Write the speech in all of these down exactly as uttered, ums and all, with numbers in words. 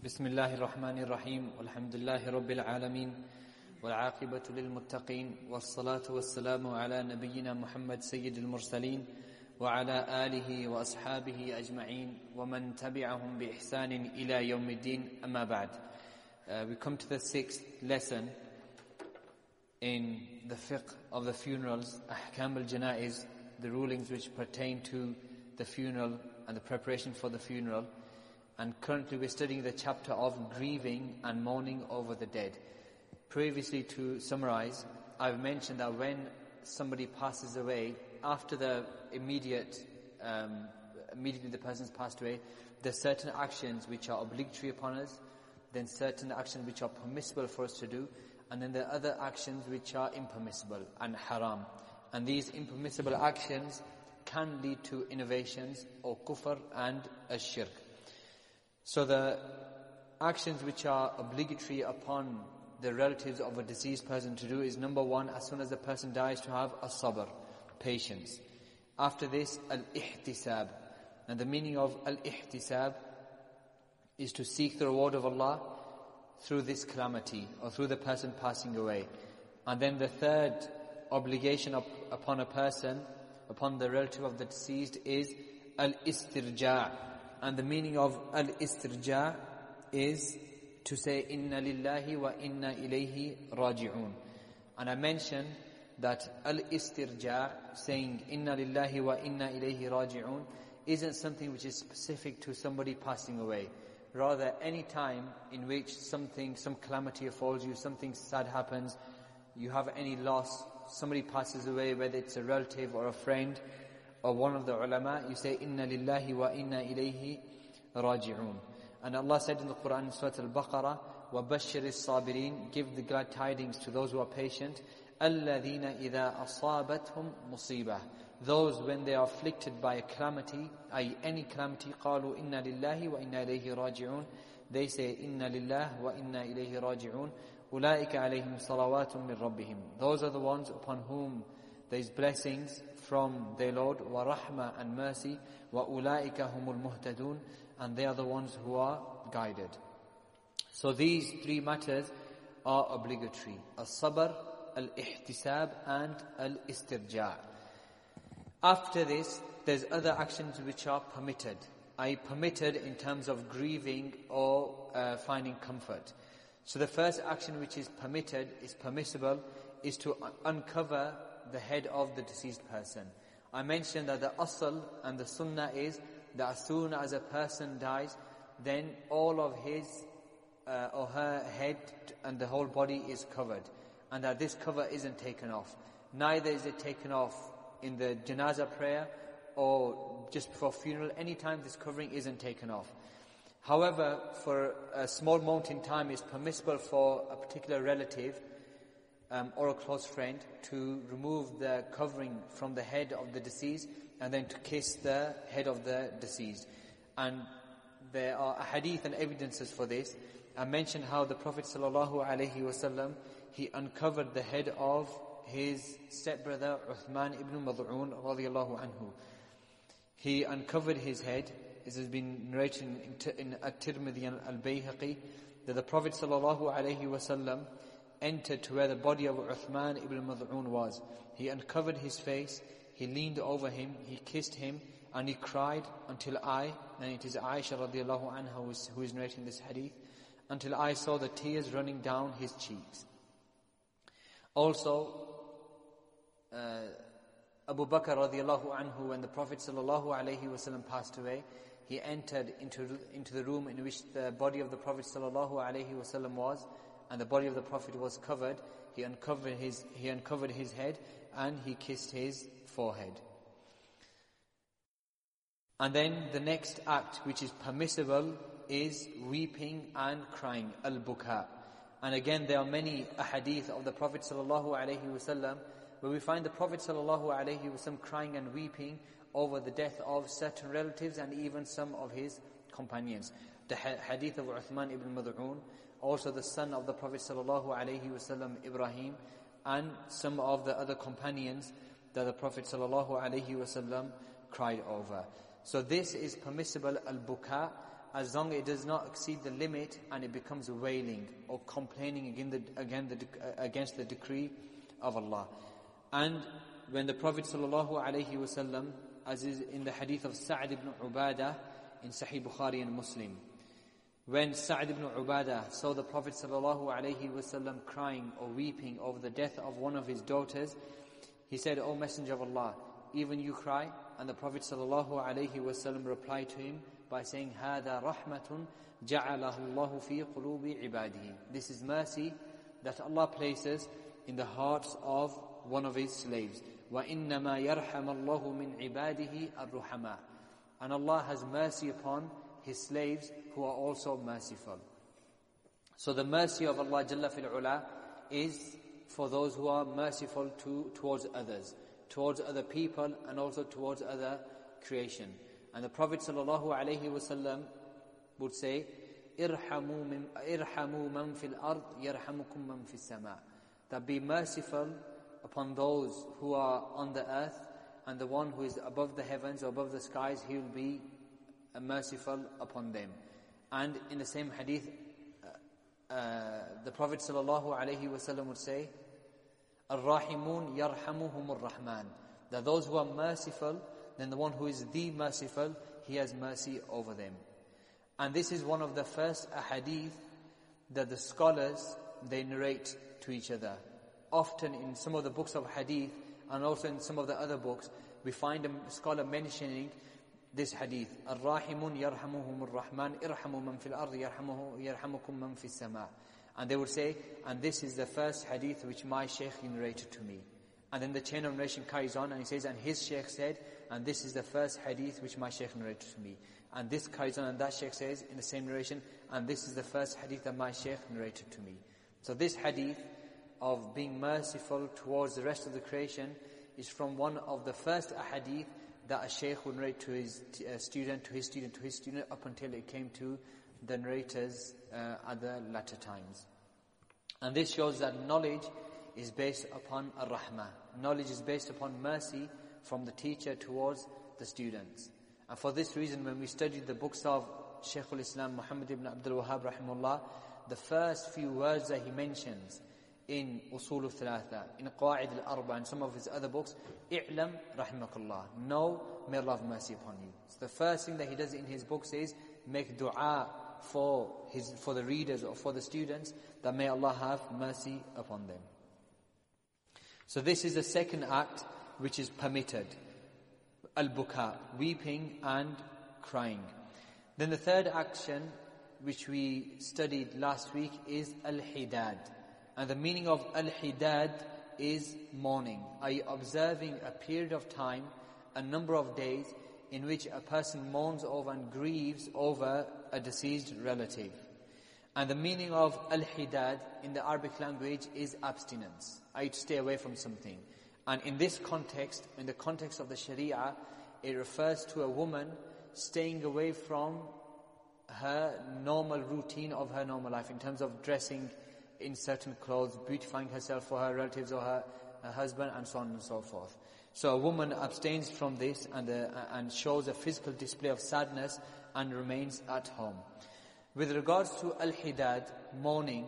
بسم الله الرحمن الرحيم والحمد لله رب العالمين والعاقبة للمتقين والصلاة والسلام على نبينا محمد سيد المرسلين وعلى آله وأصحابه أجمعين ومن تبعهم بإحسان إلى يوم الدين أما بعد. Uh, we come to the sixth lesson in the fiqh of the funerals, Ahkam al-Janaiz, the rulings which pertain to the funeral and the preparation for the funeral. And currently we're studying the chapter of grieving and mourning over the dead. Previously, to summarize, I've mentioned that when somebody passes away, after the immediate, um, immediately the person's passed away, there's certain actions which are obligatory upon us, then certain actions which are permissible for us to do, and then there are other actions which are impermissible and haram. And these impermissible actions can lead to innovations or kufr and ash-shirk. So the actions which are obligatory upon the relatives of a deceased person to do is, number one, as soon as the person dies, to have a sabr, patience. After this, al-ihtisab. And the meaning of al-ihtisab is to seek the reward of Allah through this calamity or through the person passing away. And then the third obligation up, upon a person, upon the relative of the deceased, is al-istirja'. And the meaning of al-istirja' is to say, inna lillahi wa inna ilayhi raji'un. And I mentioned that al-istirja', saying inna lillahi wa inna ilayhi raji'un, isn't something which is specific to somebody passing away. Rather, any time in which something, some calamity befalls you, something sad happens, you have any loss, somebody passes away, whether it's a relative or a friend, or one of the ulama, you say, inna lillahi wa inna ilayhi raji'un. And Allah said in the Quran in Surah Al-Baqarah, وَبَشِّرِ الصَّابِرِينَ, give the glad tidings to those who are patient, الَّذِينَ إِذَا أَصَابَتْهُمْ مُصِيبَةٌ, those when they are afflicted by a calamity, that is any calamity, قَالُوا إِنَّا لِلَّهِ وَإِنَّا إِلَيْهِ رَاجِعُونَ, they say, إِنَّا لِلَّهِ وَإِنَّا إِلَيْهِ رَاجِعُونَ أُولَٰئِكَ عَلَيْهِمْ صَلَوَاتٌ مِّن رَبِّهِمْ, those are the ones upon whom there is blessings from their Lord, وَرَحْمَةٌ, and mercy, وَأُولَٰئِكَ هُمُ الْمُهْتَدُونَ, and they are the ones who are guided. So these three matters are obligatory: as-sabr, al-ihtisab, and al-istirja'. After this, there's other actions which are permitted. I permitted in terms of grieving or uh, finding comfort. So the first action which is permitted, is permissible, is to un- uncover the head of the deceased person. I mentioned that the asl and the sunnah is that as soon as a person dies, then all of his uh, or her head and the whole body is covered, and that this cover isn't taken off. Neither is it taken off in the janazah prayer or just before funeral. Anytime this covering isn't taken off. However, for a small moment in time, it's permissible for a particular relative Um, or a close friend to remove the covering from the head of the deceased and then to kiss the head of the deceased. And there are hadith and evidences for this. I mentioned how the Prophet sallallahu alaihi wasallam, he uncovered the head of his stepbrother Uthman ibn Mad'un radiyallahu anhu. He uncovered his head. This has been narrated in, in At-Tirmidhi and Al-Bayhaqi, that the Prophet sallallahu alaihi wasallam entered to where the body of Uthman ibn Mad'un was. He uncovered his face, he leaned over him, he kissed him, and he cried until I, and it is Aisha radiallahu anha who is, who is narrating this hadith, until I saw the tears running down his cheeks. Also, uh, Abu Bakr radiallahu anhu, when the Prophet sallallahu alaihi wasallam passed away, he entered into, into the room in which the body of the Prophet sallallahu alaihi wasallam was, and the body of the Prophet was covered. He uncovered his, he uncovered his head and he kissed his forehead. And then the next act which is permissible is weeping and crying, al-buka. And again, there are many ahadith of the Prophet sallallahu alaihi wasallam where we find the Prophet sallallahu alaihi wasallam crying and weeping over the death of certain relatives and even some of his companions. The hadith of Uthman ibn Mad'un, also the son of the Prophet sallallahu alaihi wasallam, Ibrahim, and some of the other companions that the Prophet sallallahu alaihi wasallam cried over. So this is permissible al-buka, as long as it does not exceed the limit and it becomes wailing or complaining against the, again the, against the decree of Allah. And when the Prophet sallallahu alaihi wasallam, as is in the hadith of Sa'd ibn Ubadah in Sahih Bukhari and Muslim, when Sa'd ibn Ubadah saw the Prophet sallallahu alaihi wasallam crying or weeping over the death of one of his daughters, he said, "O Messenger of Allah, even you cry?" And the Prophet sallallahu alaihi wasallam replied to him by saying, "Hada rahmatun ja'alahu Allahu fi qulubi ibadihi." This is mercy that Allah places in the hearts of one of His slaves. وَإِنَّمَا يَرْحَمَ اللَّهُ مِنْ عِبَادِهِ الرُّحَمَاء. And Allah has mercy upon His slaves who are also merciful. So the mercy of Allah Jalla fil Ula is for those who are merciful to, towards others, towards other people and also towards other creation. And the Prophet sallallahu alaihi wasallam would say, "Irhamu min irhamu man fil ard yarhamukum man fis sama." That be merciful upon those who are on the earth, and the one who is above the heavens or above the skies, he will be merciful upon them. And in the same hadith, uh, uh, the Prophet sallallahu alaihi wasallam would say, "Ar-Rahimun yarhamuhumur Rahman." That those who are merciful, then the one who is the merciful, he has mercy over them. And this is one of the first ahadith that the scholars, they narrate to each other. Often in some of the books of hadith and also in some of the other books, we find a scholar mentioning this hadith, "Ar-Rahimun yarhamuhumur Rahman, irhamu man fil ard yarhamukum man fis sama." And they would say, and this is the first hadith which my sheikh narrated to me. And then the chain of narration carries on and he says, and his sheikh said, and this is the first hadith which my sheikh narrated to me. And this carries on and that sheikh says in the same narration, and this is the first hadith that my sheikh narrated to me. So this hadith of being merciful towards the rest of the creation is from one of the first ahadith that a sheikh would narrate to his uh, student, to his student, to his student, up until it came to the narrators uh, at the latter times. And this shows that knowledge is based upon ar-rahmah. Knowledge is based upon mercy from the teacher towards the students. And for this reason, when we studied the books of Shaykh al-Islam Muhammad ibn Abdul Wahhab rahimahullah, the first few words that he mentions in Usul al-Thalatha, in Qa'id al-Arba, and some of his other books, "I'lam rahimakallah." Know, may Allah have mercy upon you. So the first thing that he does in his books is make dua for his for the readers or for the students, that may Allah have mercy upon them. So this is the second act which is permitted, al-buka, weeping and crying. Then the third action which we studied last week is al-hidad. And the meaning of al-hidad is mourning, that is observing a period of time, a number of days, in which a person mourns over and grieves over a deceased relative. And the meaning of al-hidad in the Arabic language is abstinence, that is to stay away from something. And in this context, in the context of the Sharia, it refers to a woman staying away from her normal routine of her normal life, in terms of dressing in certain clothes, beautifying herself for her relatives or her, her husband, and so on and so forth. So a woman abstains from this and, uh, and shows a physical display of sadness and remains at home. With regards to al-hidad, mourning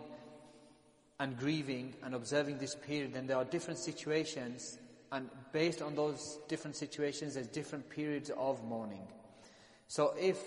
and grieving and observing this period, then there are different situations, and based on those different situations, there's different periods of mourning. So if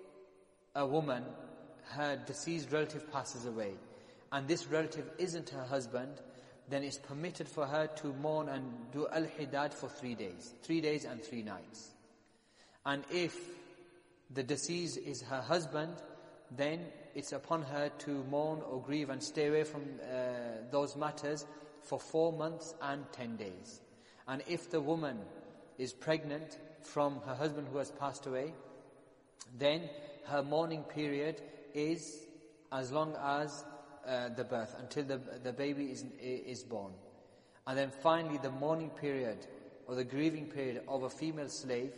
a woman, her deceased relative passes away, and this relative isn't her husband, then it's permitted for her to mourn and do al-hidad for three days. Three days and three nights. And if the deceased is her husband, then it's upon her to mourn or grieve and stay away from uh, those matters for four months and ten days. And if the woman is pregnant from her husband who has passed away, then her mourning period is as long as Uh, the birth, until the the baby is is born. And then finally the mourning period or the grieving period of a female slave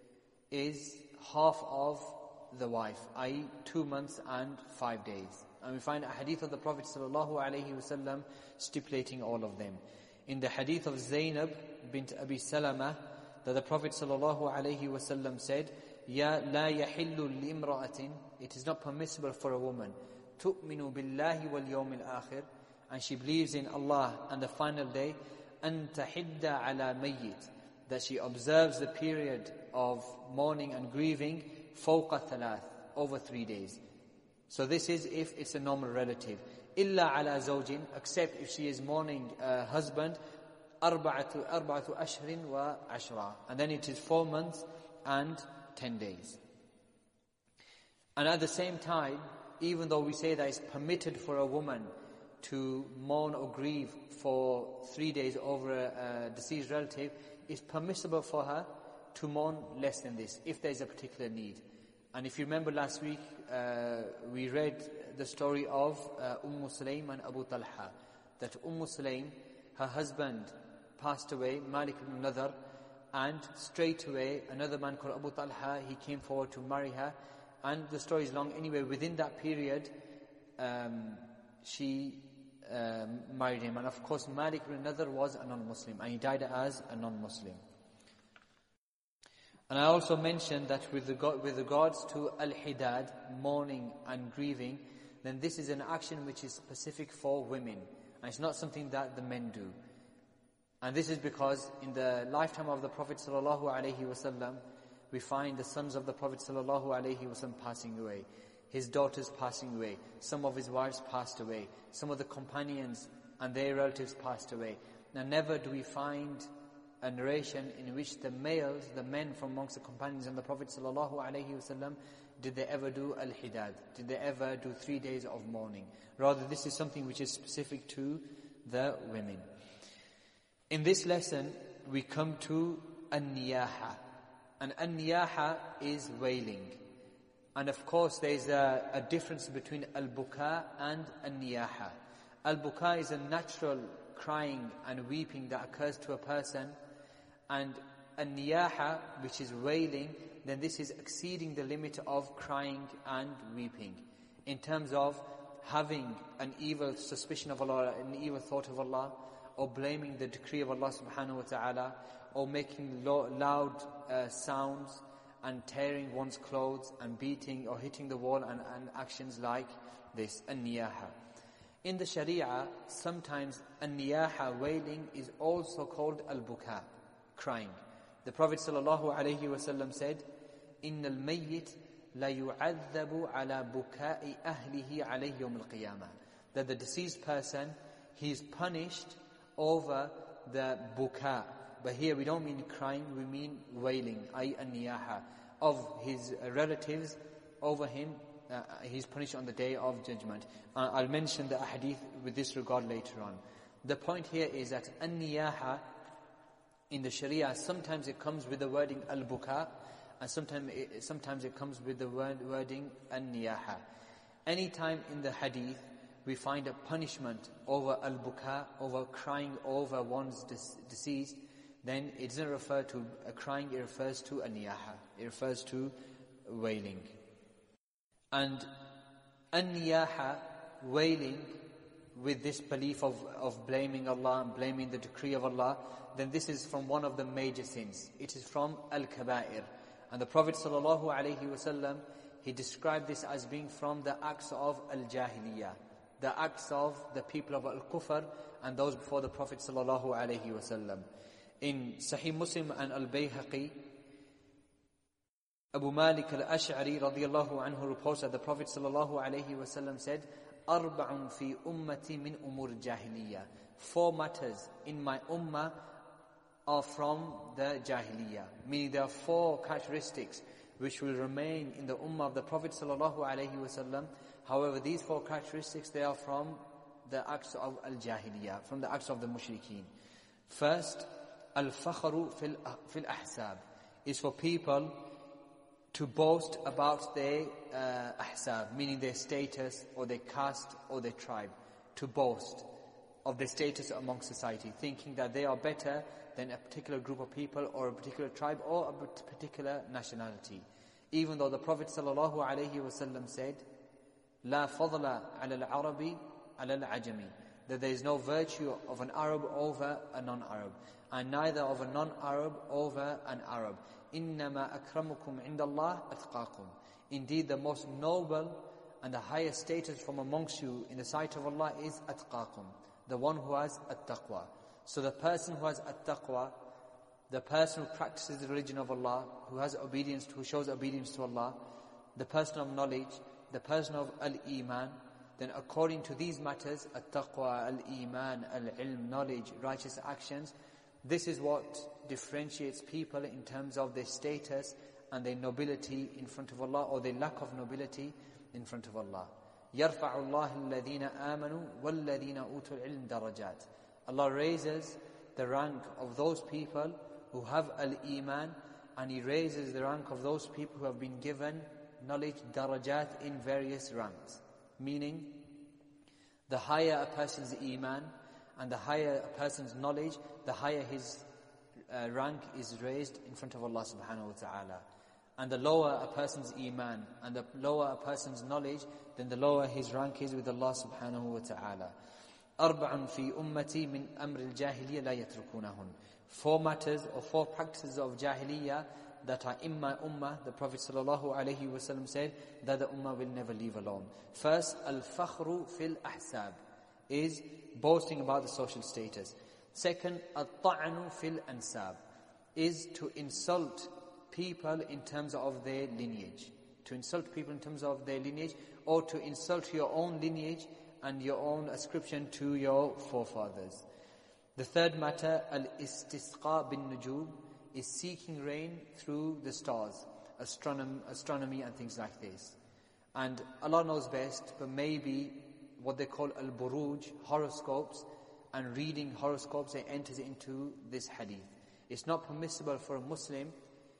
is half of the wife, that is two months and five days. And we find a hadith of the Prophet sallallahu alaihi wasallam stipulating all of them. In the hadith of Zainab bint Abi Salama, that the Prophet sallallahu alaihi wasallam said, Ya la yahillu limra'atin, it is not permissible for a woman, tu'minu billahi wal yawmil akhir, and she believes in Allah and the final day, an tahidda ala mayyit, that she observes the period of mourning and grieving fawqa thalath, over three days. So this is if it's a normal relative. Illa ala zawjin, except if she is mourning a husband, arba'atu arba'atu ashrin wa ashra, and then it is four months and ten days. And at the same time, even though we say that it's permitted for a woman to mourn or grieve for three days over a, a deceased relative, it's permissible for her to mourn less than this, if there is a particular need. And if you remember last week, uh, we read the story of uh, Umm Sulaym and Abu Talha, that Umm Sulaym, her husband passed away, Malik ibn Nadhr, and straight away another man called Abu Talha, he came forward to marry her, and the story is long. Anyway, within that period, um, she um, married him, and of course Malik ibn Nadhr was a non-Muslim, and he died as a non-Muslim. And I also mentioned that with regard, with regards to al-hidad, mourning and grieving, then this is an action which is specific for women, and it's not something that the men do. And this is because in the lifetime of the Prophet sallallahu alaihi wasallam, we find the sons of the Prophet sallallahu alaihi wasallam passing away, his daughters passing away, some of his wives passed away, some of the companions and their relatives passed away. Now never do we find a narration in which the males, the men from amongst the companions and the Prophet sallallahu alaihi wasallam, did they ever do al-hidad? Did they ever do three days of mourning? Rather, this is something which is specific to the women. In this lesson, we come to an-niyaha. And an-niyaha is wailing. And of course, there is a, a difference between al-buka and an-niyaha. Al-buka is a natural crying and weeping that occurs to a person. And an-niyaha, which is wailing, then this is exceeding the limit of crying and weeping, in terms of having an evil suspicion of Allah, an evil thought of Allah, or blaming the decree of Allah subhanahu wa ta'ala, or making lo- loud uh, sounds and tearing one's clothes and beating or hitting the wall, and, and actions like this, an-niyaha. In the Sharia, sometimes an-niyaha, wailing, is also called al-buka, crying. The Prophet sallallahu alaihi wasallam said, إِنَّ الْمَيِّتِ لَيُعَذَّبُ عَلَى بُكَاءِ أَهْلِهِ عَلَيْهِ يَوْمِ الْقِيَامَةِ. That the deceased person, he is punished over the buka. But here we don't mean crying, we mean wailing, ay an-niyaha, of his relatives over him. Uh, he's punished on the day of judgment. Uh, I'll mention the hadith with this regard later on. The point here is that an-niyaha in the Sharia, sometimes it comes with the wording al-buka, and sometimes it, sometimes it comes with the word, wording an-niyaha. Anytime in the hadith we find a punishment over al-buka, over crying over one's deceased, then it doesn't refer to a crying, it refers to an-niyaha. It refers to wailing. And an-niyaha, wailing, with this belief of, of blaming Allah and blaming the decree of Allah, then this is from one of the major sins. It is from al-kaba'ir. And the Prophet sallallahu alaihi wasallam, he described this as being from the acts of al-jahiliyyah, the acts of the people of al-kufr and those before the Prophet sallallahu alaihi wasallam. In Sahih Muslim and al-Bayhaqi, Abu Malik al-Ash'ari radiyallahu anhu reports that the Prophet sallallahu alaihi wasallam said, "Arba'un fi ummati min umur jahiliyyah." Four matters in my ummah are from the jahiliyyah, meaning there are four characteristics which will remain in the ummah of the Prophet sallallahu alaihi wasallam. However, these four characteristics, they are from the acts of al-jahiliyyah, from the acts of the mushrikeen. First, al-fakhru fil fil ahsab is for people to boast about their uh, ahsab, meaning their status or their caste or their tribe, to boast of their status among society, thinking that they are better than a particular group of people or a particular tribe or a particular nationality. Even though the Prophet sallallahu alaihi wasallam said, "La fadla ala al-Arabi ala al-Ajami," that there is no virtue of an Arab over a non-Arab, and neither of a non-Arab over an Arab. إِنَّمَا أَكْرَمُكُمْ عِنْدَ اللَّهِ أَتْقَاكُمْ. Indeed, the most noble and the highest status from amongst you in the sight of Allah is atqakum, the one who has at-taqwa. So the person who has at-taqwa, the person who practices the religion of Allah, who has obedience, to, who shows obedience to Allah, the person of knowledge, the person of al-iman, then according to these matters, at-taqwa, al-iman, al-ilm, knowledge, righteous actions, this is what differentiates people in terms of their status and their nobility in front of Allah, or their lack of nobility in front of Allah. يَرْفَعُ اللَّهُ الَّذِينَ آمَنُوا وَالَّذِينَ أُوتُوا الْعِلْمَ دَرَجَاتٍ. Allah raises the rank of those people who have al-iman, and He raises the rank of those people who have been given knowledge, darajat, in various ranks. Meaning, the higher a person's iman and the higher a person's knowledge, the higher his uh, rank is raised in front of Allah subhanahu wa ta'ala. And the lower a person's iman and the lower a person's knowledge, then the lower his rank is with Allah subhanahu wa ta'ala. أَرْبَعٌ فِي أُمَّتِي مِنْ أَمْرِ الْجَاهِلِيَّةِ لَا يَتْرُكُونَهُنْ. Four matters or four practices of jahiliyyah that are in my ummah, the Prophet sallallahu alaihi wasallam said that the ummah will never leave alone. First, al-fakhru fil ahsab, is boasting about the social status. Second, al-ta'anu fil ansab, is to insult people in terms of their lineage. To insult people in terms of their lineage, or to insult your own lineage and your own ascription to your forefathers. The third matter, al-istisqa bin nujum, is seeking rain through the stars, astronomy, astronomy and things like this. And Allah knows best, but maybe what they call al-buruj, horoscopes, and reading horoscopes, it enters into this hadith. It's not permissible for a Muslim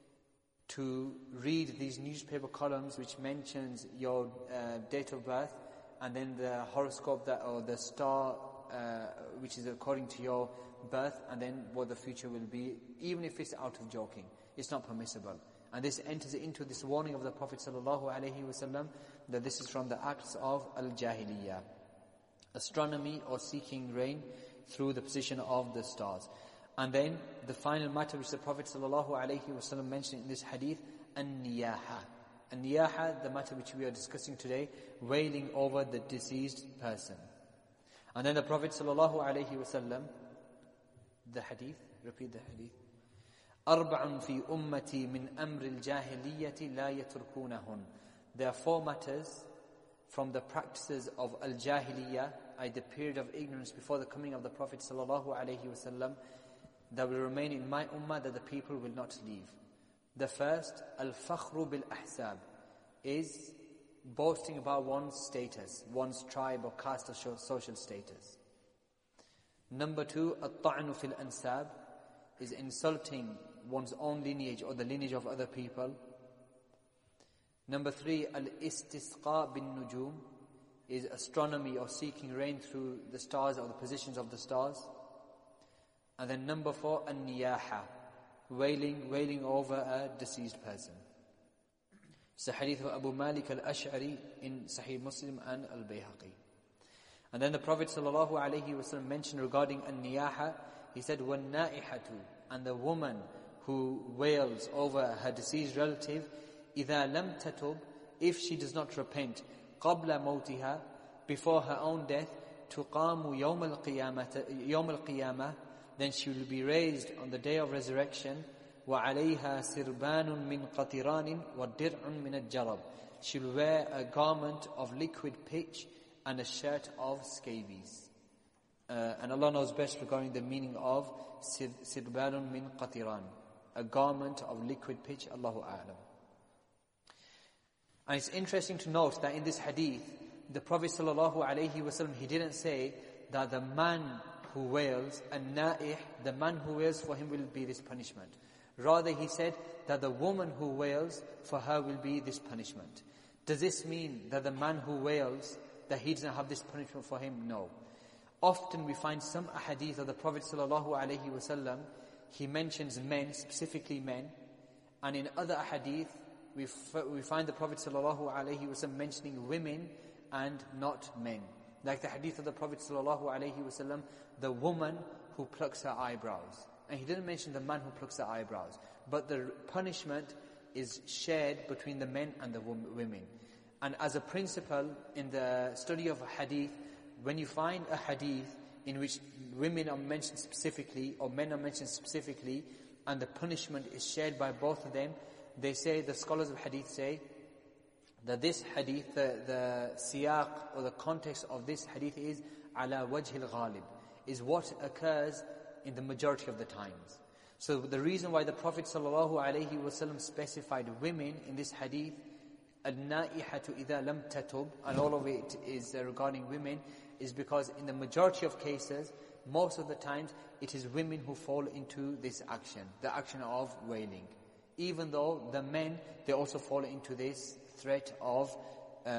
to read these newspaper columns which mentions your uh, date of birth, and then the horoscope that, or the star uh, which is according to your birth, and then what the future will be, even if it's out of joking. It's not permissible. And this enters into this warning of the Prophet sallallahu alaihi wasallam that this is from the acts of al-jahiliyyah, astronomy or seeking rain through the position of the stars. And then the final matter which the Prophet sallallahu alaihi wasallam mentioned in this hadith, an-niyaha. An-niyaha, the matter which we are discussing today, wailing over the deceased person. And then the Prophet sallallahu alaihi wasallam, the hadith, repeat the hadith. أَرْبَعٌ فِي أُمَّتِي مِنْ أَمْرِ الْجَاهِلِيَّةِ لَا يَتْرُكُونَهُنْ. There are four matters from the practices of al-jahiliyyah, i.e. the period of ignorance before the coming of the Prophet sallallahu alaihi wasallam, that will remain in my ummah, that the people will not leave. The first, al-fakhru bil-ahsab, is boasting about one's status, one's tribe or caste or social status. Number two, at-ta'nu fil ansab, is insulting one's own lineage or the lineage of other people. Number three, al-istisqa bin nujum, is astronomy or seeking rain through the stars or the positions of the stars. And then number four, an-niyaha, wailing, wailing over a deceased person. It's the hadith of Abu Malik al-Ash'ari in Sahih Muslim and al-Bayhaqi. And then the Prophet sallallahu alaihi wasallam mentioned regarding an-niyaha, he said, وَالنَّائِحَةُ, and the woman who wails over her deceased relative, إِذَا لَمْ تَتُبْ, if she does not repent, قَبْلَ مَوْتِهَا, before her own death, تُقَامُ يَوْمَ الْقِيَامَةِ, يَوْمَ الْقِيَامَةِ, then she will be raised on the day of resurrection, وَعَلَيْهَا سِرْبَانٌ مِّن قَطِرَانٍ وَدِرْعٌ مِّنَ الجَّرَبِ, she will wear a garment of liquid pitch and a shirt of scabies. Uh, and Allah knows best regarding the meaning of sirbanun min qatiran, a garment of liquid pitch, Allahu a'lam. And it's interesting to note that in this hadith, the Prophet sallallahu alaihi wasallam, he didn't say that the man who wails, an-na'ih, the man who wails, for him will be this punishment. Rather, he said that the woman who wails, for her will be this punishment. Does this mean that the man who wails, that he doesn't have this punishment for him? No. Often we find some ahadith of the Prophet sallallahu alaihi wasallam, he mentions men, specifically men, and in other ahadith we, f- we find the Prophet sallallahu alaihi wasallam mentioning women and not men. Like the hadith of the Prophet sallallahu alaihi wasallam, the woman who plucks her eyebrows. And he didn't mention the man who plucks her eyebrows. But the punishment is shared between the men and the women. And as a principle in the study of a hadith, when you find a hadith in which women are mentioned specifically or men are mentioned specifically, and the punishment is shared by both of them, they say, the scholars of hadith say, that this hadith, the, the siyaq or the context of this hadith is ala wajh al-ghalib, is what occurs in the majority of the times. So the reason why the Prophet sallallahu alaihi wasallam specified women in this hadith, al-na'ihatu idha lam tatub, and all of it is uh, regarding women, is because in the majority of cases, most of the times, it is women who fall into this action, the action of wailing. Even though the men, they also fall into this threat of uh,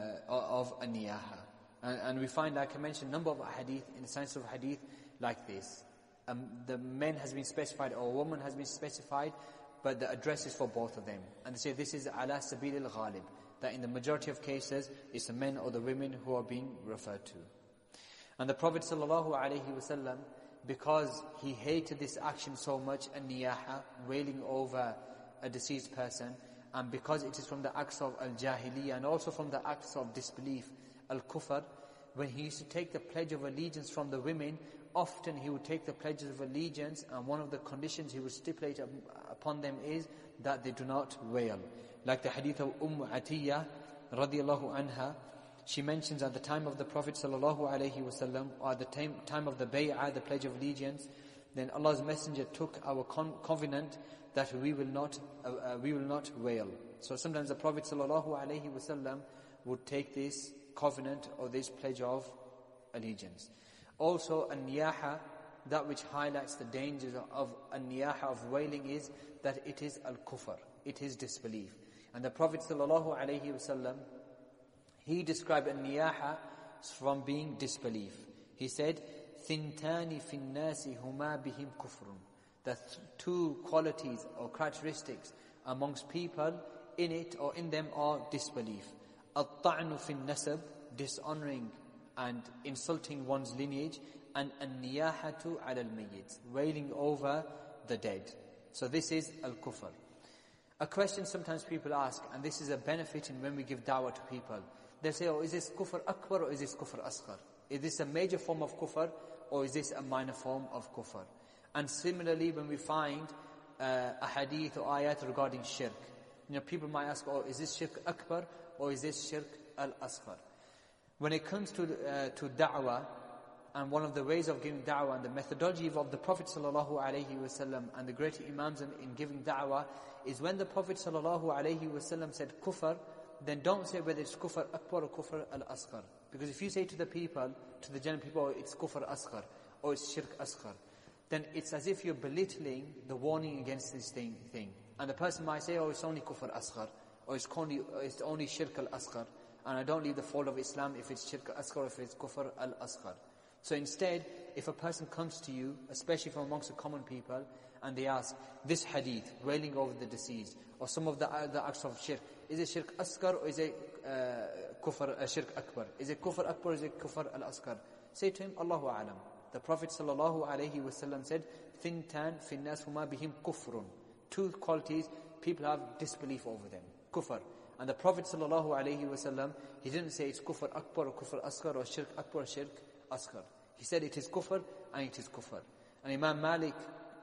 of a niyaha. And, and we find, like I mentioned, a number of hadith, in the science of hadith, like this. Um, the men has been specified, or a woman has been specified, but the address is for both of them. And they say this is ala sabil al-ghalib, that in the majority of cases, it's the men or the women who are being referred to. And the Prophet sallallahu alaihi wasallam, because he hated this action so much, a niyaha, wailing over a deceased person, and because it is from the acts of al-jahiliyyah and also from the acts of disbelief, al-kufr, when he used to take the pledge of allegiance from the women, often he would take the pledges of allegiance, and one of the conditions he would stipulate upon them is that they do not wail. Like the hadith of Umm Atiyah radiyallahu anha, she mentions at the time of the Prophet sallallahu alaihi wasallam, or at the time, time of the bay'ah, the pledge of allegiance, then Allah's Messenger took our con- covenant that we will not uh, uh, we will not wail. So sometimes the Prophet sallallahu alaihi wasallam would take this covenant or this pledge of allegiance. Also, a niyaha, that which highlights the dangers of a niyaha, of wailing, is that it is al-kufr, it is disbelief. And the Prophet sallallahu alaihi wasallam, he described a niyaha from being disbelief. He said, "Thintani fin nasi huma bihim kufrun." The th- two qualities or characteristics amongst people in it or in them are disbelief. At-ta'nu fin nasab, dishonoring and insulting one's lineage, and an-niyahatu ala al-mayyit, wailing over the dead. So this is al-kufr. A question sometimes people ask, and this is a benefit in when we give da'wah to people. They say, oh, is this kufr akbar or is this kufr asghar? Is this a major form of kufr or is this a minor form of kufr? And similarly, when we find uh, a hadith or ayat regarding shirk, you know, people might ask, oh, is this shirk akbar or is this shirk al-asghar? When it comes to uh, to da'wah, and one of the ways of giving da'wah and the methodology of the Prophet sallallahu alaihi wasallam and the great imams in, in giving da'wah, is when the Prophet sallallahu alaihi wasallam said kufr, then don't say whether it's kufr akbar or kufr al-asghar. Because if you say to the people, to the general people, oh, it's kufr asghar or it's shirk asghar, then it's as if you're belittling the warning against this thing. thing. And the person might say, oh, it's only kufr asghar, or it's only, it's only shirk al-asghar, and I don't leave the fold of Islam if it's shirk asghar or if it's kufr al-asghar. So instead, if a person comes to you, especially from amongst the common people, and they ask, this hadith, wailing over the deceased, or some of the, uh, the acts of shirk, is it shirk asghar or is it uh, kufr, uh, shirk akbar? Is it kufr akbar or is it kufr al-asghar? Say to him, Allahu a'lam. The Prophet sallallahu alaihi wasallam said, "Thintan fin nas huma bihim kufrun." Two qualities, people have disbelief over them. Kufr. And the Prophet sallallahu alaihi wasallam, he didn't say it's kufr akbar or kufr asghar or shirk akbar or shirk asghar. He said it is kufr and it is kufr. And Imam Malik,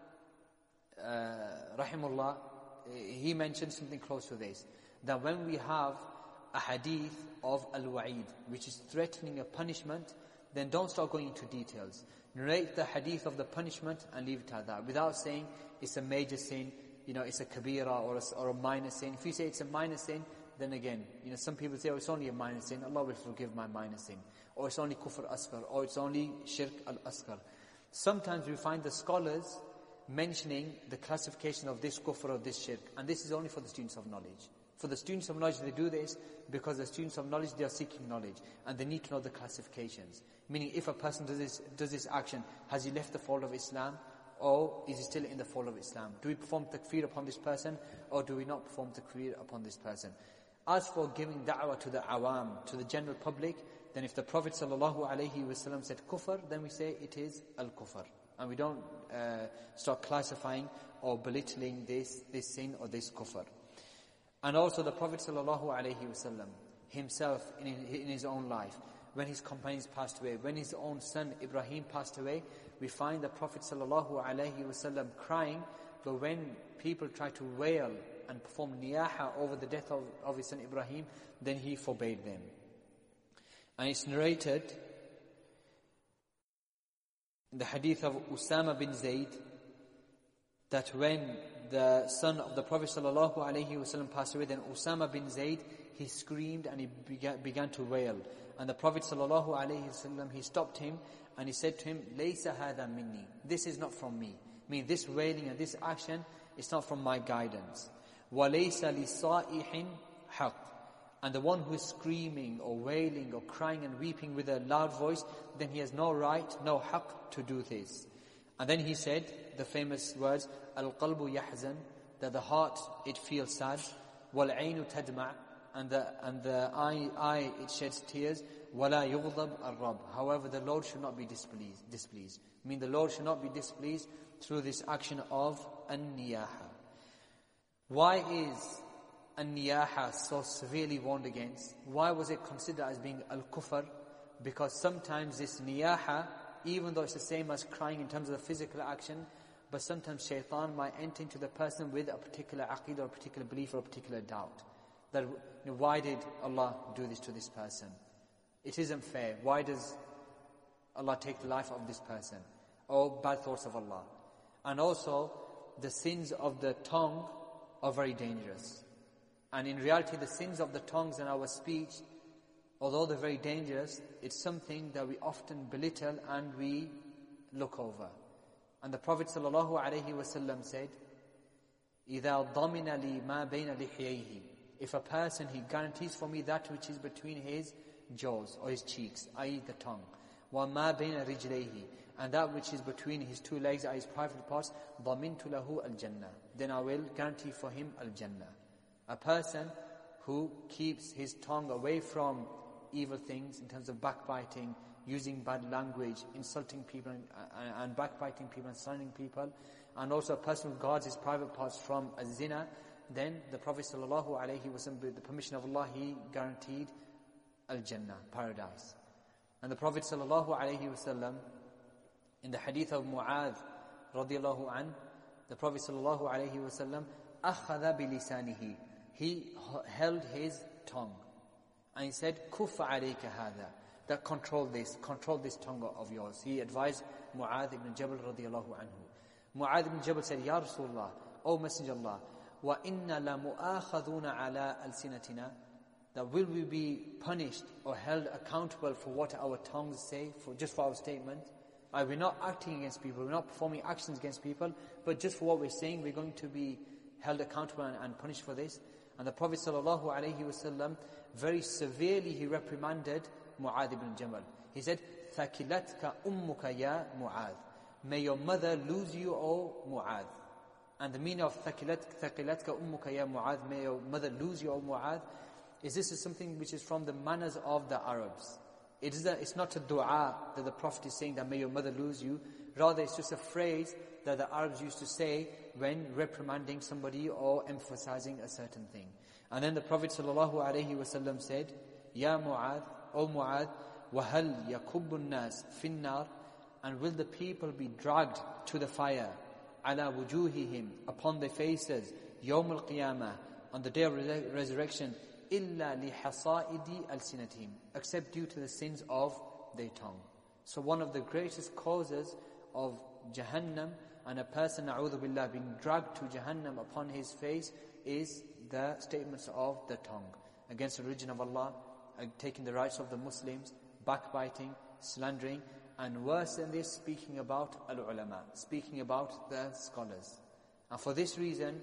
uh, rahimullah, he mentioned something close to this. That when we have a hadith of al-wa'id, which is threatening a punishment, then don't start going into details. Narrate the hadith of the punishment and leave it at that, without saying it's a major sin, you know, it's a kabira or a, or a minor sin. If you say it's a minor sin, then again, you know, some people say, oh, it's only a minor sin, Allah will forgive my minor sin. Or it's only kufr asghar, or it's only shirk al-asghar. Sometimes we find the scholars mentioning the classification of this kufr or this shirk, and this is only for the students of knowledge. For the students of knowledge, they do this because the students of knowledge, they are seeking knowledge and they need to know the classifications. Meaning, if a person does this, does this action, has he left the fold of Islam or is he still in the fold of Islam? Do we perform takfir upon this person or do we not perform takfir upon this person? As for giving da'wah to the awam, to the general public, then if the Prophet ﷺ said kufr, then we say it is al-kufr. And we don't uh, start classifying or belittling this, this sin or this kufr. And also the Prophet ﷺ himself in, in his own life, when his companions passed away, when his own son Ibrahim passed away, we find the Prophet ﷺ crying, but when people try to wail and perform niyaha over the death of, of his son Ibrahim, then he forbade them. And it's narrated in the hadith of Usama bin Zayd that when the son of the Prophet ﷺ passed away, then Usama bin Zayd, he screamed and he began, began to wail. And the Prophet ﷺ, he stopped him and he said to him, "Laysa hadha minni." This is not from me. I mean, this wailing and this action is not from my guidance. وَلَيْسَ لِصَائِحٍ حَقٍّ. And the one who is screaming or wailing or crying and weeping with a loud voice, then he has no right, no haqq to do this. And then he said the famous words, "Al-qalbu yahzan," that the heart, it feels sad. وَالْعَيْنُ تَدْمَعْ, and the, and the eye, eye, it sheds tears. وَلَا يُغْضَبْ الرَّبْ. However, the Lord should not be displeased. displeased. I mean, the Lord should not be displeased through this action of an-niyaha. Why is an-niyaha so severely warned against? Why was it considered as being al-kufr? Because sometimes this niyaha, even though it's the same as crying in terms of the physical action, but sometimes shaitan might enter into the person with a particular aqeedah or a particular belief or a particular doubt. That, you know, why did Allah do this to this person? It isn't fair. Why does Allah take the life of this person? Or bad thoughts of Allah. And also, the sins of the tongue are very dangerous. And in reality, the sins of the tongues and our speech, although they're very dangerous, it's something that we often belittle and we look over. And the Prophet ﷺ said, إِذَا ضَمِنَ لِي مَا بَيْنَ لِحْيَيْهِ. If a person, he guarantees for me that which is between his jaws or his cheeks, that is the tongue, وَمَا بَيْنَ رِجْلَيْهِ, and that which is between his two legs, that is private parts, ضَمِنْتُ لَهُ الْجَنَّةِ, then I will guarantee for him al-Jannah. A person who keeps his tongue away from evil things in terms of backbiting, using bad language, insulting people and, and, and backbiting people and slandering people, and also a person who guards his private parts from a zina, then the Prophet ﷺ, with the permission of Allah, he guaranteed al-Jannah, paradise. And the Prophet ﷺ, in the hadith of Mu'adh radiallahu an, the Prophet ﷺ, أَخَذَ بِلِسَانِهِ, he held his tongue. And he said, كُفَّ عَلَيْكَ هَذَا, that control this, control this tongue of yours. He advised Mu'adh ibn Jabal radiallahu anhu. Mu'adh ibn Jabal said, Ya Rasulullah, O Messenger of Allah, وَإِنَّا لَمُؤَاخَذُونَ عَلَىٰ أَلْسِنَتِنَا, that will we be punished or held accountable for what our tongues say, for just for our statement? Uh, we're not acting against people, we're not performing actions against people, but just for what we're saying, we're going to be held accountable and, and punished for this. And the Prophet ﷺ, very severely he reprimanded Mu'adh ibn Jabal. He said, ثَكِلَتْكَ أُمُّكَ يَا مُعَاذ, may your mother lose you, O Mu'adh. And the meaning of ثَكِلَتْكَ أُمُّكَ يَا مُعَاذ, may your mother lose you, O Mu'adh, is this is something which is from the manners of the Arabs. It is a, it's not a dua that the Prophet is saying that may your mother lose you. Rather, it's just a phrase that the Arabs used to say when reprimanding somebody or emphasizing a certain thing. And then the Prophet ﷺ said, Ya Mu'adh, O Mu'adh, وَهَلْ يَكُبُّ النَّاسِ فِي النَّارِ, and will the people be dragged to the fire, عَلَى وُجُوهِهِمْ, upon their faces, يَوْمُ الْقِيَامَةِ, on the day of res- resurrection, إِلَّا لِحَصَائِدِ أَلْسِنَتِهِمْ, except due to the sins of their tongue. So one of the greatest causes of Jahannam and a person, na'udhu billah, being dragged to Jahannam upon his face is the statements of the tongue against the religion of Allah, uh, taking the rights of the Muslims, backbiting, slandering, and worse than this, speaking about al-ulama, speaking about the scholars. And for this reason,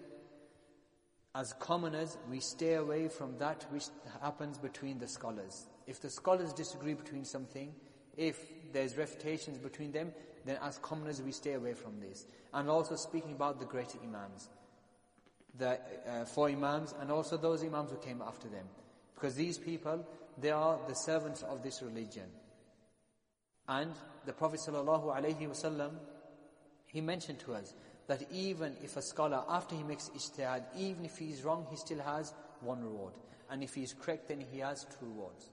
as commoners, we stay away from that which happens between the scholars. If the scholars disagree between something, if there's refutations between them, then as commoners we stay away from this. And also speaking about the greater imams, the uh, four imams, and also those imams who came after them. Because these people, they are the servants of this religion. And the Prophet ﷺ, he mentioned to us that even if a scholar, after he makes ijtihad, even if he is wrong, he still has one reward. And if he is correct, then he has two rewards.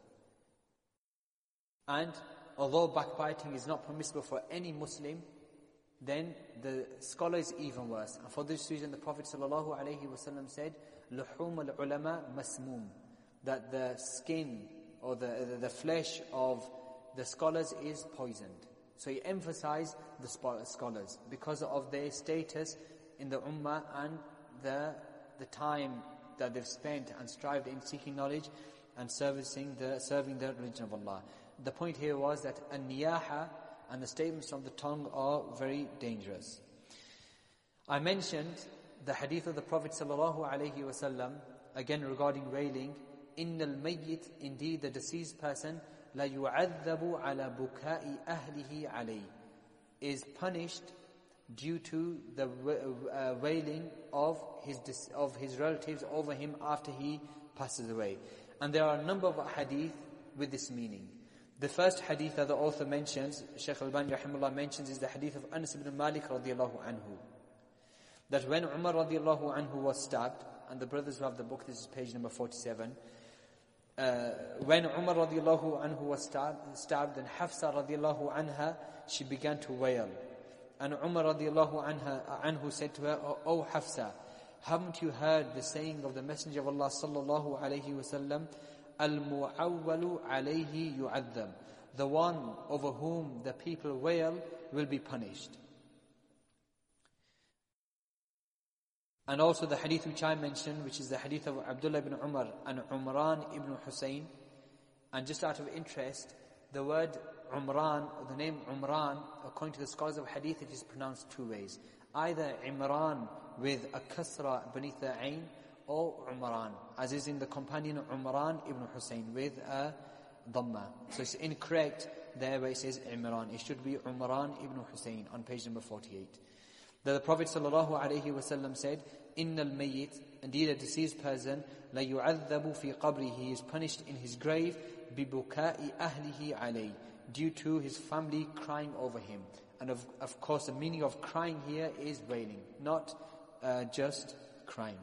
And although backbiting is not permissible for any Muslim, then the scholar is even worse. And for this reason, the Prophet ﷺ said, لُحُومَ الْعُلَمَاء مَسْمُومٌ, that the skin or the, the, the flesh of the scholars is poisoned. So he emphasized the scholars because of their status in the ummah and the, the time that they've spent and strived in seeking knowledge and servicing the, serving the religion of Allah. The point here was that an-niyaha and the statements from the tongue are very dangerous. I mentioned the hadith of the Prophet sallallahu alaihi wasallam, again regarding wailing, إِنَّ الْمَيِّتِ, indeed the deceased person, لَا يُعَذَّبُ عَلَى بُكَاءِ أَهْلِهِ عَلَيْهِ, is punished due to the uh, wailing of his of his relatives over him after he passes away. And there are a number of hadith with this meaning. The first hadith that the author mentions, Shaykh Al-Albani rahimahullah mentions, is the hadith of Anas ibn Malik radiallahu anhu. That when Umar radiallahu anhu was stabbed, and the brothers who have the book, this is page number forty-seven, uh, when Umar radiallahu anhu was stabbed, stabbed and Hafsa radiallahu anha, she began to wail. And Umar radiallahu anha, anhu said to her, "O oh, Hafsa, haven't you heard the saying of the Messenger of Allah sallallahu alayhi wasallam, Al-mu'awwalu alayhi yu'adham, the one over whom the people wail will be punished." And also the hadith which I mentioned, which is the hadith of Abdullah ibn Umar and Umran ibn Hussein. And just out of interest, the word Umran, or the name Umran, according to the scholars of hadith, it is pronounced two ways. Either Imran with a kasra beneath the ain, or Umran, as is in the companion Umran ibn Hussein with a dhamma. So it's incorrect there where it says Imran. It should be Umran ibn Hussein on page number forty-eight. That the Prophet sallallahu alaihi wasallam said, "Inna al-mayyit, indeed a deceased person, la yu'adhabu fi qabrihi, he is punished in his grave, bi buka'i ahlihi alayhi, due to his family crying over him." And of, of course the meaning of crying here is wailing, not uh, just crying.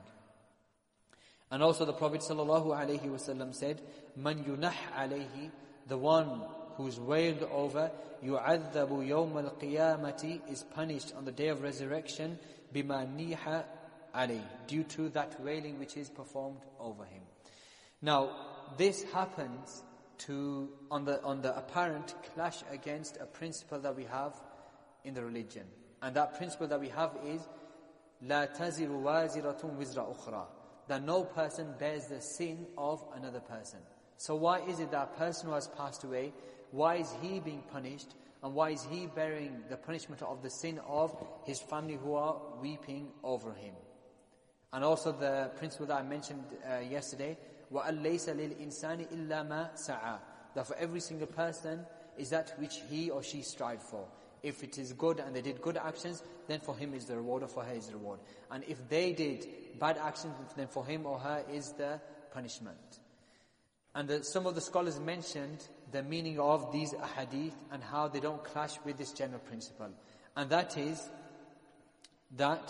And also the Prophet sallallahu alaihi wasallam said, "Man yunah alayhi, the one who is wailed over, yu'adhabu yawm al-qiyamati, is punished on the day of resurrection, bima niha alayhi, due to that wailing which is performed over him." Now, this happens to on the on the apparent clash against a principle that we have in the religion, and that principle that we have is la taziru waziratun wizra ukhra, that no person bears the sin of another person. So why is it that a person who has passed away, why is he being punished, and why is he bearing the punishment of the sin of his family who are weeping over him? And also the principle that I mentioned uh, yesterday, وَأَن لَيْسَ لِلْإِنسَانِ إِلَّا مَا سَعَى, that for every single person is that which he or she strived for. If it is good and they did good actions, then for him is the reward, or for her is the reward. And if they did bad actions, then for him or her is the punishment. And the, some of the scholars mentioned the meaning of these ahadith and how they don't clash with this general principle. And that is that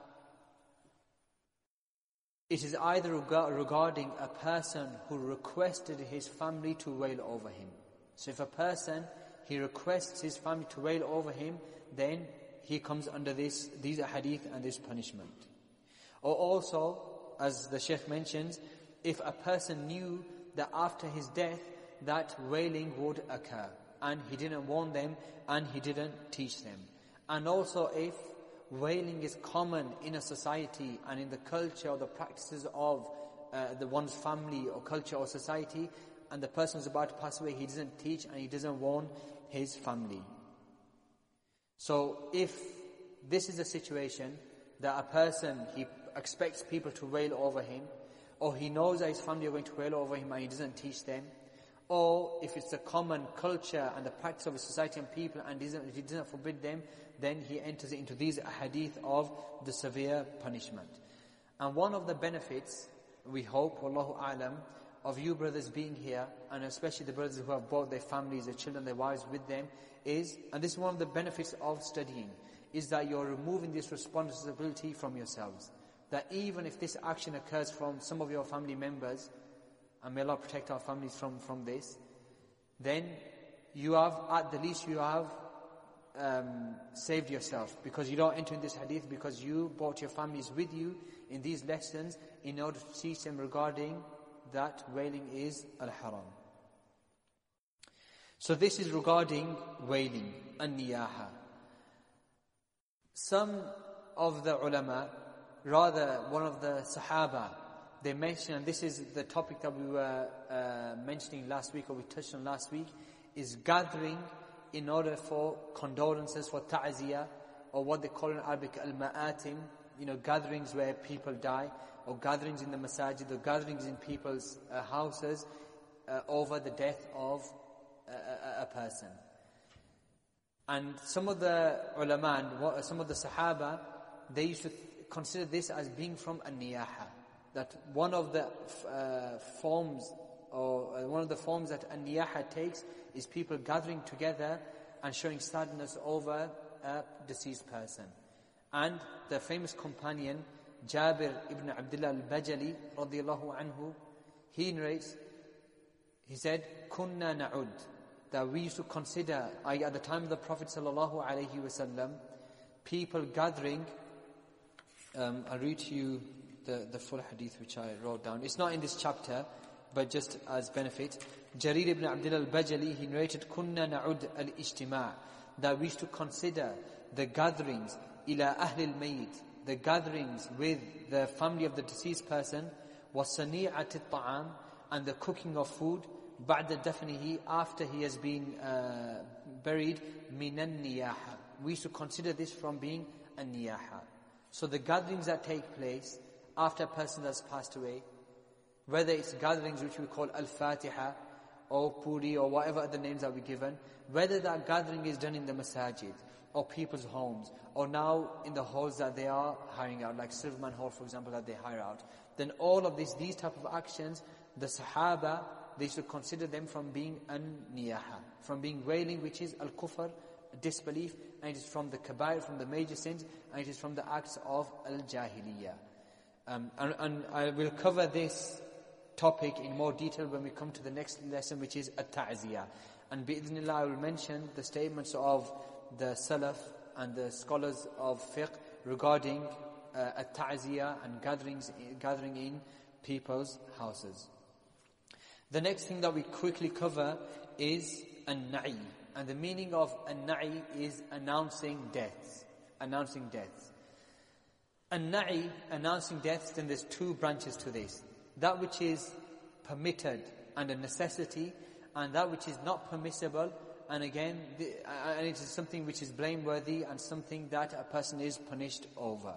it is either reg- regarding a person who requested his family to wail over him. So if a person, he requests his family to wail over him, then he comes under this, these ahadith and this punishment. Or also, as the Shaykh mentions, if a person knew that after his death that wailing would occur, and he didn't warn them and he didn't teach them. And also if wailing is common in a society and in the culture or the practices of uh, the one's family or culture or society, and the person is about to pass away, he doesn't teach and he doesn't warn his family. So if this is a situation that a person, he expects people to wail over him, or he knows that his family are going to wail over him and he doesn't teach them, or if it's a common culture and the practice of a society and people and he doesn't, he doesn't forbid them, then he enters into these hadith of the severe punishment. And one of the benefits, we hope, wallahu a'lam, of you brothers being here, and especially the brothers who have brought their families, their children, their wives with them, is, and this is one of the benefits of studying, is that you're removing this responsibility from yourselves. That even if this action occurs from some of your family members, and may Allah protect our families from, from this, then you have, at the least you have um, saved yourself, because you don't enter in this hadith because you brought your families with you in these lessons in order to teach them regarding that wailing is al-haram. So this is regarding wailing, an-niyaha. Some of the ulama, rather one of the Sahaba, they mention, and this is the topic that we were uh, mentioning last week, or we touched on last week, is gathering in order for condolences, for ta'ziyah, or what they call in Arabic al-ma'atim, you know, gatherings where people die, or gatherings in the masajid, or gatherings in people's uh, houses uh, over the death of a, a, a person. And some of the ulama, and some of the Sahaba, they used to th- consider this as being from an-niyaha. That one of the uh, forms, or uh, one of the forms that an-niyaha takes is people gathering together and showing sadness over a deceased person. And the famous companion, Jabir ibn Abdullah al-Bajali, radiyallahu anhu, he narrates, he said, Kunna na'ud, that we used to consider, at the time of the Prophet sallallahu alaihi wasallam, people gathering. Um, I'll read to you the, the full hadith which I wrote down. It's not in this chapter, but just as benefit. Jarir ibn Abdullah al-Bajali, he narrated, Kunna na'ud al-ijtima', that we used to consider the gatherings, ila ahli al-mayyit, the gatherings with the family of the deceased person, was sani'at al-ta'am, and the cooking of food, ba'da dafnihi, after he has been uh, buried, minan niyaha. We used to consider this from being a niyaha. So the gatherings that take place after a person has passed away, whether it's gatherings which we call al-fatiha, or puri, or whatever other names that we're given, whether that gathering is done in the masajid, or people's homes, or now in the halls that they are hiring out, like Silverman Hall, for example, that they hire out, then all of these, these type of actions, the Sahaba, they should consider them from being an-niyaha, from being wailing, which is al-kufr, disbelief, and it is from the kabair, from the major sins, and it is from the acts of al-jahiliyyah. Um, and, and I will cover this topic in more detail when we come to the next lesson, which is at-ta'ziyah. And bi'idhnillah, I will mention the statements of the Salaf and the scholars of fiqh regarding uh, at-ta'ziyah and gatherings, gathering in people's houses. The next thing that we quickly cover is an-na'i. And the meaning of an-na'i is announcing deaths. Announcing deaths. An-na'i, announcing deaths, then there's two branches to this. That which is permitted and a necessity, and that which is not permissible, and again, the, uh, and it is something which is blameworthy and something that a person is punished over.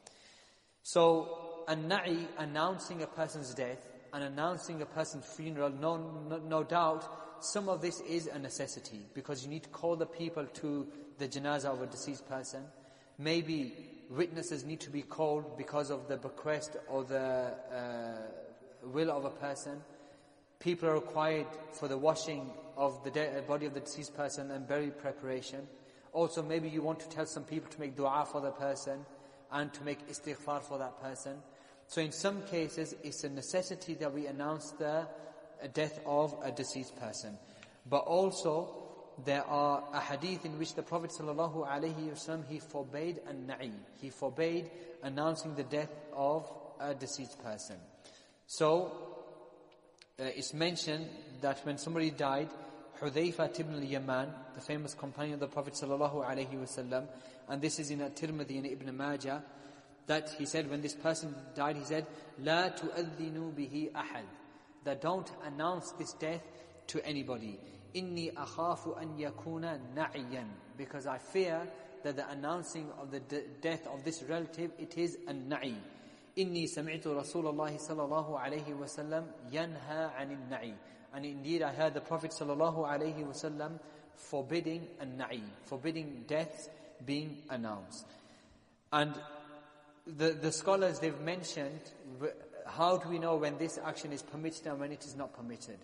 So, an-na'i, announcing a person's death, and announcing a person's funeral, no, no, no doubt, some of this is a necessity, because you need to call the people to the janazah of a deceased person. Maybe witnesses need to be called because of the bequest or the uh, will of a person. People are required for the washing of the de- body of the deceased person and burial preparation. Also, maybe you want to tell some people to make dua for the person and to make istighfar for that person. So in some cases, it's a necessity that we announce the death of a deceased person. But also, there are a hadith in which the Prophet sallallahu alaihi wasallam, he forbade an-na'i. He forbade announcing the death of a deceased person. So, uh, it's mentioned that when somebody died, Hudhayfa ibn al-Yaman, the famous companion of the Prophet sallallahu alaihi wasallam, and this is in At-Tirmidhi and Ibn Majah, that he said when this person died, he said, "La tu'adhinu bihi ahad," that don't announce this death to anybody. Inni akhafu an yakuna na'iyan, because I fear that the announcing of the de- death of this relative, it is a na'i. Inni sami'tu Rasulullah sallallahu alayhi wa sallam yanha 'anil na'i. And indeed I heard the Prophet sallallahu alayhi wa sallam forbidding a na'i, forbidding deaths being announced. And the, the scholars, they've mentioned how do we know when this action is permitted and when it is not permitted?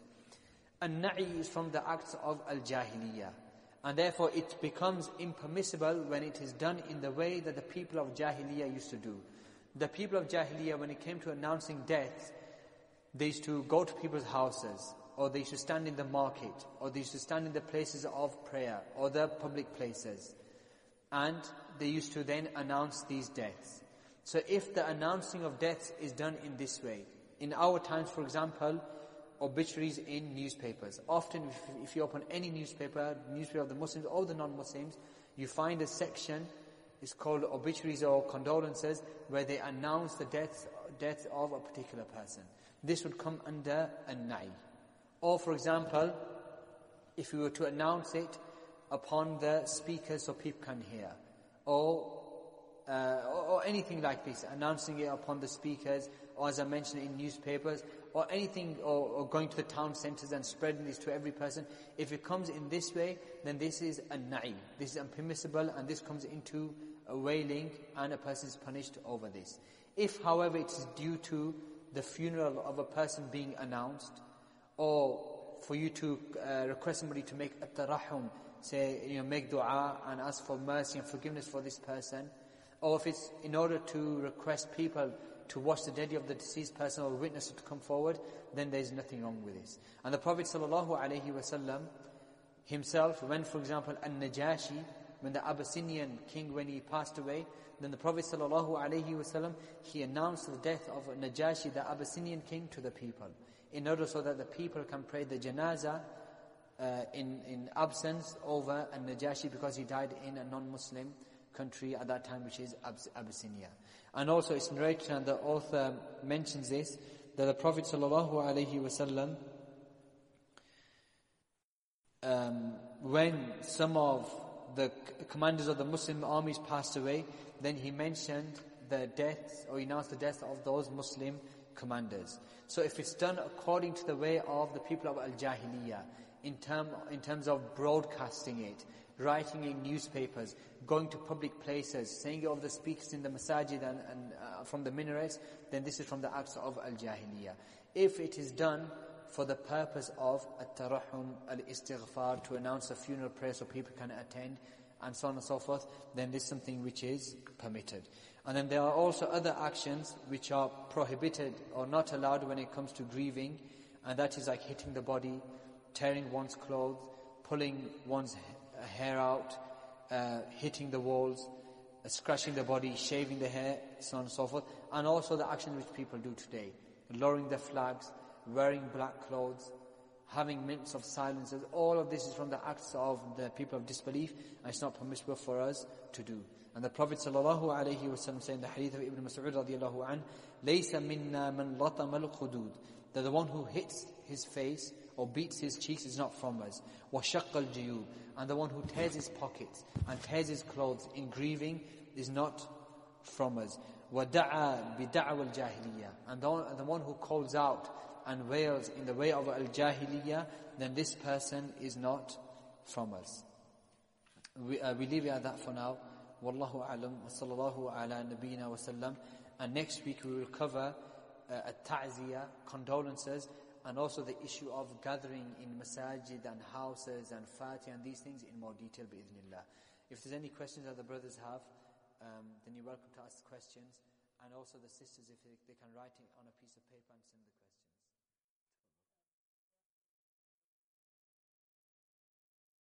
An-na'i is from the acts of al-jahiliyyah. And therefore it becomes impermissible when it is done in the way that the people of Jahiliyyah used to do. The people of Jahiliyyah, when it came to announcing death, they used to go to people's houses, or they used to stand in the market, or they used to stand in the places of prayer, or the public places. And they used to then announce these deaths. So if the announcing of deaths is done in this way, in our times, for example, obituaries in newspapers. Often if, if you open any newspaper, newspaper of the Muslims or the non-Muslims, you find a section, it's called obituaries or condolences, where they announce the death, death of a particular person. This would come under an-na'i. Or for example, if we were to announce it upon the speakers so people can hear, or, uh, or, or anything like this, announcing it upon the speakers, or as I mentioned in newspapers, or anything, or, or going to the town centres and spreading this to every person. If it comes in this way, then this is an-na'i. This is impermissible, and this comes into a wailing, and a person is punished over this. If, however, it is due to the funeral of a person being announced, or for you to uh, request somebody to make at-tarahum, say, you know, make dua and ask for mercy and forgiveness for this person, or if it's in order to request people to watch the dead of the deceased person or witness to come forward, then there is nothing wrong with this. And the Prophet sallallahu alaihi wasallam himself, when, for example, An-Najashi, when the Abyssinian king, when he passed away, then the Prophet sallallahu alaihi wasallam, he announced the death of Najashi, the Abyssinian king, to the people, in order so that the people can pray the janazah uh, in, in absence over An-Najashi, because he died in a non-Muslim country at that time, which is Abyssinia. And also it's narrated, and the author mentions this, that the Prophet sallallahu alaihi wasallam, um, when some of the commanders of the Muslim armies passed away, then he mentioned the deaths, or he announced the death of those Muslim commanders. So if it's done according to the way of the people of Al-Jahiliyyah, in, term, in terms of broadcasting it, writing in newspapers, going to public places, saying it of the speakers in the masajid and, and uh, from the minarets, then this is from the acts of Al-Jahiliyyah. If it is done for the purpose of at-tarahum, al-istighfar, to announce a funeral prayer so people can attend, and so on and so forth, then this is something which is permitted. And then there are also other actions which are prohibited or not allowed when it comes to grieving, and that is like hitting the body, tearing one's clothes, pulling one's hair out, uh, hitting the walls, uh, scratching the body, shaving the hair, so on and so forth. And also the actions which people do today, lowering the flags, wearing black clothes, having minutes of silences. All of this is from the acts of the people of disbelief, and it's not permissible for us to do. And the Prophet sallallahu alaihi wasallam said in the hadith of Ibn Mas'ud radiyallahu anhu, "Laysa minna man latama al-khudud," that the one who hits his face or beats his cheeks is not from us. وَشَقَّ الْجِيُوبِ, and the one who tears his pockets and tears his clothes in grieving is not from us. وَدَعَى بِدَعْوَ الْجَاهِلِيَّةِ, and the one, the one who calls out and wails in the way of al-jahiliyyah, then this person is not from us. We, uh, we leave it at that for now. Wallahu a'lam, wa sallallahu ala nabiyyina wa sallam. And next week we will cover uh, at-ta'ziyah, condolences, and also the issue of gathering in masajid and houses and fatih and these things in more detail, bi'idhnillah. If there's any questions that the brothers have, um, then you're welcome to ask questions. And also the sisters, if they, they can write it on a piece of paper and send the questions.